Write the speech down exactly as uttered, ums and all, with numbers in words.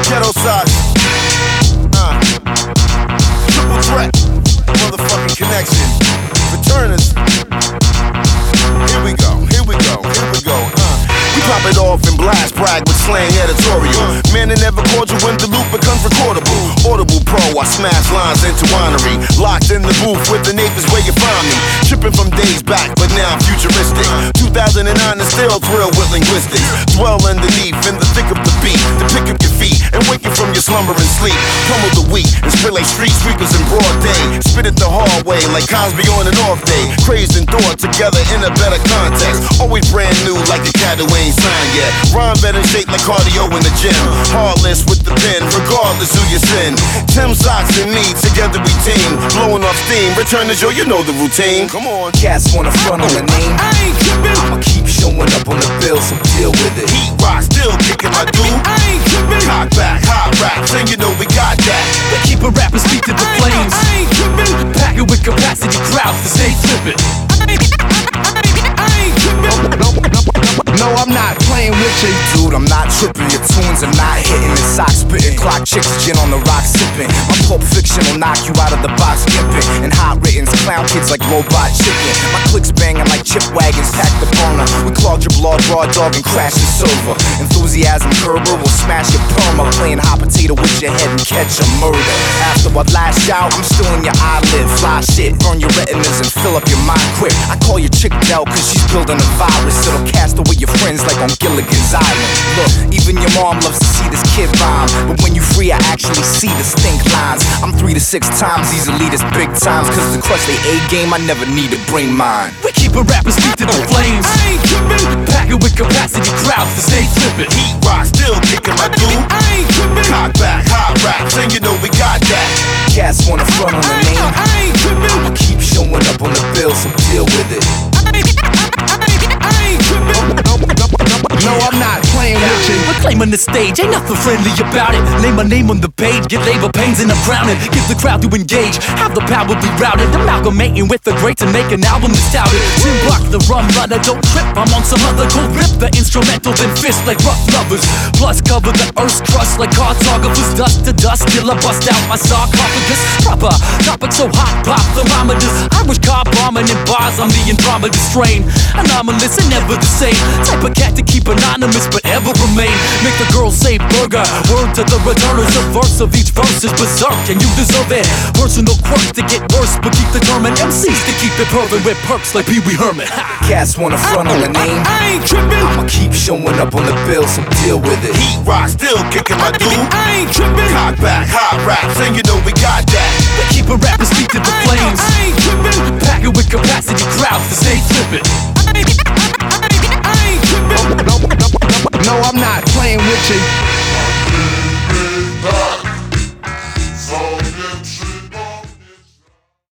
Ghetto socks. Uh. Triple threat. Motherfucking connection. Returners. Here we go, here we go, here we go. Uh. We pop it off and blast, brag with slang editorial. Man, it never cordial when the loop becomes recordable. Audible Pro, I smash lines into winery. Locked in the booth with the neighbors where you find me. Tripping from days back, but now I'm futuristic. two thousand nine is still thrill with linguistics. Dwell underneath in the thick of the beat. To pick up your feet and wake you from your slumber and sleep. Pummel the weak and spill like street sweepers in broad day. Spit it the hallway like Cosby on an off day. Crazed and thought together in a better context. Always brand new like a cat who ain't signed yet. Rhyme better shaped like cardio in the gym. Heartless with the pen, regardless who you sin. Tim Socks and me, together we team. Blowing off steam, return to Joe, you know the routine. Come on. Cats wanna front on the name. I ain't trippin'. I'ma keep showing up on the bill, so deal with it. Heat rock, still kicking my dude. I ain't trippin'. Cock back, hot raps, and you know we got that. We keep a rappers feet to the flames. I ain't trippin'. Pack it with capacity crowds to stay flippin'. I ain't, I ain't trippin'. No, I'm not playing with you, dude. I'm not tripping. Your tunes are not hitting. The socks spitting, clock chicks, gin on the rock sipping. My Pulp Fiction will knock you out of the box skipping. And hot writtens, clown kids like robot chicken. My clicks banging like chip wagons, pack the burner. We clogged your blood, raw dog, and crash the silver. Enthusiasm curber will smash your perma. Playing hot potato with your head and catch a murder. After I lash out, I'm still in your eyelid. Fly shit, burn your retinas and fill up your mind quick. I call your chick Dell cause she's building a virus. It'll cast away your friends like on Gilligan's Island. Look, even your mom loves to see this kid rhyme. But when you free, I actually see the stink lines. I'm three to six times these elitists big times. Cause to crush they A game, I never need to bring mine. We keep a rappers feet to the flames. I ain't trippin'. Pack it with capacity crowds to stay flippin'. Heat rock, still kicking my dude. I ain't trippin'. Cock back, hot raps, and you know we got that. Cats wanna front on the name. I ain't trippin'. I'ma keep showing up on the bill, so deal with it. I ain't, I ain't trippin'. No, I'm not playing with you. We're claiming the stage, ain't nothing friendly about it. Lay my name on the page, get labor pains and I'm crowning. Give the crowd to engage, have the power be routed. Amalgamating with the great to make an album that's touted. Tim Block the rum runner, don't trip, I'm on some other go rip the instrumental, then fist like rough lovers. Plus cover the earth's crust like cartographers. Dust to dust till I bust out my sarcophagus. Proper topic so hot, pop thermometers. Irish car bombing in bars, I'm the Andromeda strain. Anomalous and never the same. Type of cat to keep anonymous but ever remain. Make the girl say burger. Word to the returners. The verse of each verse is berserk and you deserve it. Personal quirks to get worse but keep determined. M Cs to keep it perfect with perks like Pee Wee Herman. Cats wanna front on the name. I ain't trippin'. I'ma keep showing up on the bill, so deal with it. Heat rock, still kicking my dude. I ain't trippin'. Cock back, hot raps, and you know we got that. We keep a rappers feet to the flames. I ain't trippin'. Pack it with capacity crowds to stay flippin'. I ain't, I ain't trippin'. No, I'm not playing with you.